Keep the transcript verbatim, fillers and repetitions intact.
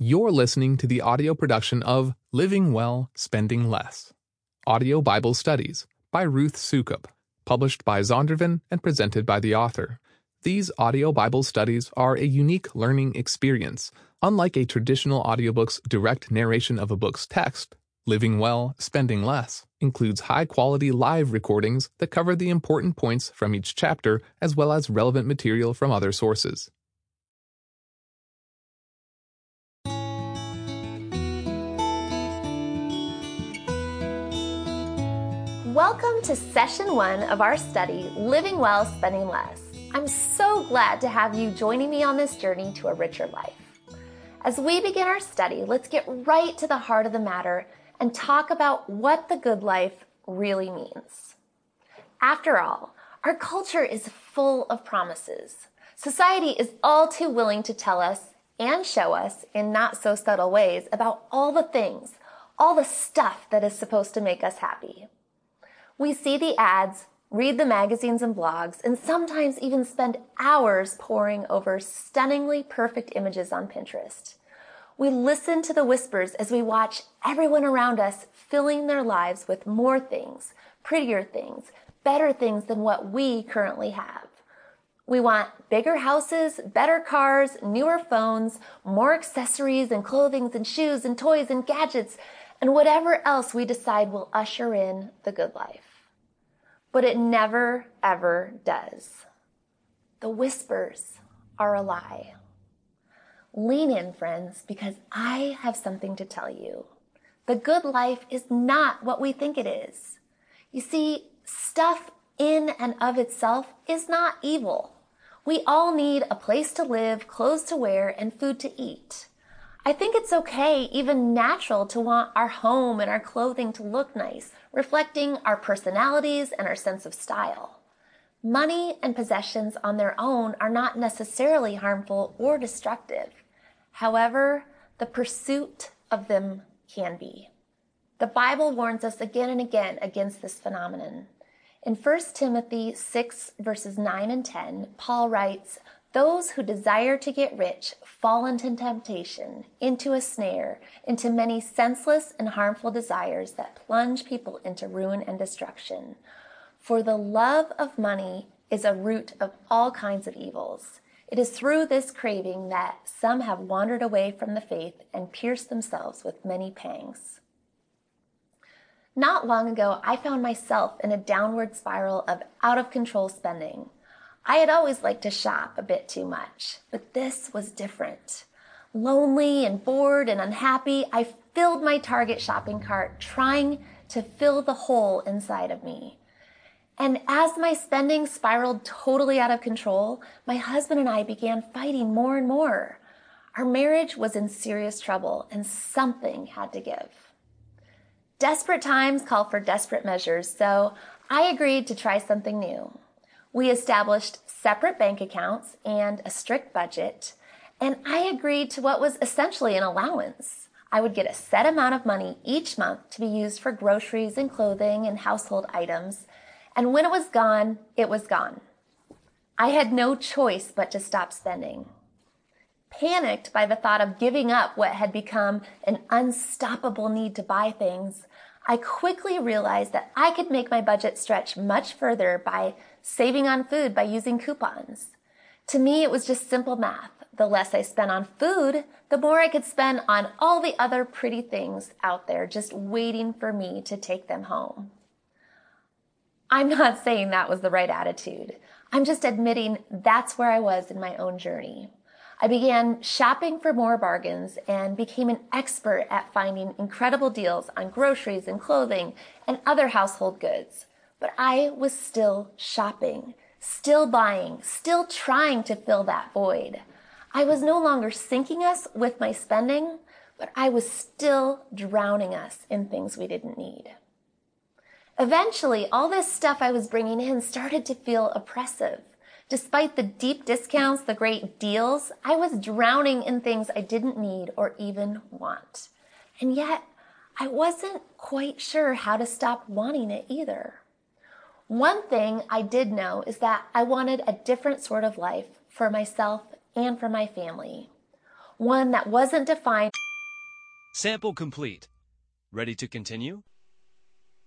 You're listening to the audio production of Living Well, Spending Less, Audio Bible Studies by Ruth Soukup, published by Zondervan and presented by the author. These audio Bible studies are a unique learning experience. Unlike a traditional audiobook's direct narration of a book's text, Living Well, Spending Less includes high-quality live recordings that cover the important points from each chapter as well as relevant material from other sources. Welcome to session one of our study, Living Well, Spending Less. I'm so glad to have you joining me on this journey to a richer life. As we begin our study, let's get right to the heart of the matter and talk about what the good life really means. After all, our culture is full of promises. Society is all too willing to tell us and show us in not so subtle ways about all the things, all the stuff that is supposed to make us happy. We see the ads, read the magazines and blogs, and sometimes even spend hours poring over stunningly perfect images on Pinterest. We listen to the whispers as we watch everyone around us filling their lives with more things, prettier things, better things than what we currently have. We want bigger houses, better cars, newer phones, more accessories and clothing and shoes and toys and gadgets, and whatever else we decide will usher in the good life. But it never, ever does. The whispers are a lie. Lean in, friends, because I have something to tell you. The good life is not what we think it is. You see, stuff in and of itself is not evil. We all need a place to live, clothes to wear, and food to eat. I think it's okay, even natural, to want our home and our clothing to look nice, reflecting our personalities and our sense of style. Money and possessions on their own are not necessarily harmful or destructive. However, the pursuit of them can be. The Bible warns us again and again against this phenomenon. In First Timothy six, verses nine and ten, Paul writes, "Those who desire to get rich fall into temptation, into a snare, into many senseless and harmful desires that plunge people into ruin and destruction. For the love of money is a root of all kinds of evils. It is through this craving that some have wandered away from the faith and pierced themselves with many pangs." Not long ago, I found myself in a downward spiral of out-of-control spending. I had always liked to shop a bit too much, but this was different. Lonely and bored and unhappy, I filled my Target shopping cart, trying to fill the hole inside of me. And as my spending spiraled totally out of control, my husband and I began fighting more and more. Our marriage was in serious trouble, and something had to give. Desperate times call for desperate measures, so I agreed to try something new. We established separate bank accounts and a strict budget, and I agreed to what was essentially an allowance. I would get a set amount of money each month to be used for groceries and clothing and household items, and when it was gone, it was gone. I had no choice but to stop spending. Panicked by the thought of giving up what had become an unstoppable need to buy things, I quickly realized that I could make my budget stretch much further by saving on food by using coupons. To me, it was just simple math. The less I spent on food, the more I could spend on all the other pretty things out there just waiting for me to take them home. I'm not saying that was the right attitude. I'm just admitting that's where I was in my own journey. I began shopping for more bargains and became an expert at finding incredible deals on groceries and clothing and other household goods. But I was still shopping, still buying, still trying to fill that void. I was no longer sinking us with my spending, but I was still drowning us in things we didn't need. Eventually, all this stuff I was bringing in started to feel oppressive. Despite the deep discounts, the great deals, I was drowning in things I didn't need or even want. And yet, I wasn't quite sure how to stop wanting it either. One thing I did know is that I wanted a different sort of life for myself and for my family. One that wasn't defined Sample complete. Ready to continue?